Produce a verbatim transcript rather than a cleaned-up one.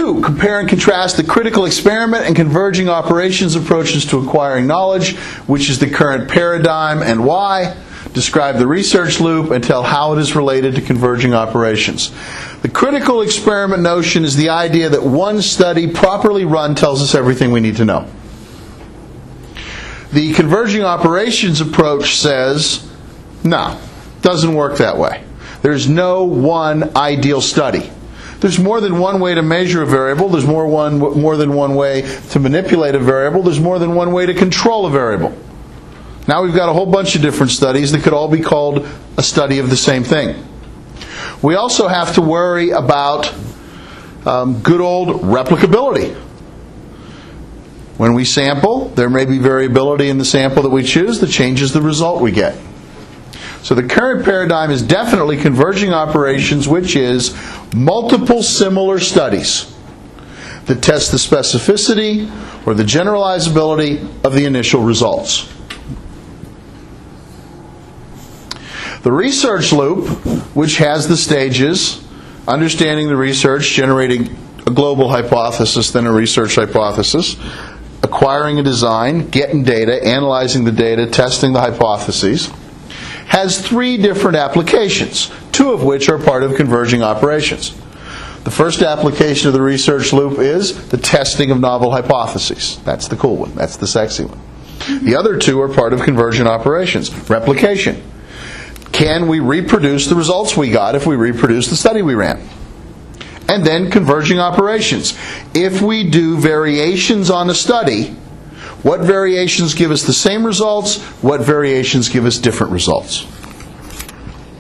Two, compare and contrast the critical experiment and converging operations approaches to acquiring knowledge, which is the current paradigm, and why. Describe the research loop and tell how it is related to converging operations. The critical experiment notion is the idea that one study properly run tells us everything we need to know. The converging operations approach says, no, doesn't work that way. There's no one ideal study. There's more than one way to measure a variable. There's more, one, more than one way to manipulate a variable. There's more than one way to control a variable. Now we've got a whole bunch of different studies that could all be called a study of the same thing. We also have to worry about um, good old replicability. When we sample, there may be variability in the sample that we choose that changes the result we get. So the current paradigm is definitely converging operations, which is multiple similar studies that test the specificity or the generalizability of the initial results. The research loop, which has the stages, understanding the research, generating a global hypothesis, then a research hypothesis, acquiring a design, getting data, analyzing the data, testing the hypotheses, has three different applications, two of which are part of converging operations. The first application of the research loop is the testing of novel hypotheses. That's the cool one. That's the sexy one. The other two are part of convergent operations. Replication. Can we reproduce the results we got if we reproduce the study we ran? And then converging operations. If we do variations on a study, what variations give us the same results? What variations give us different results?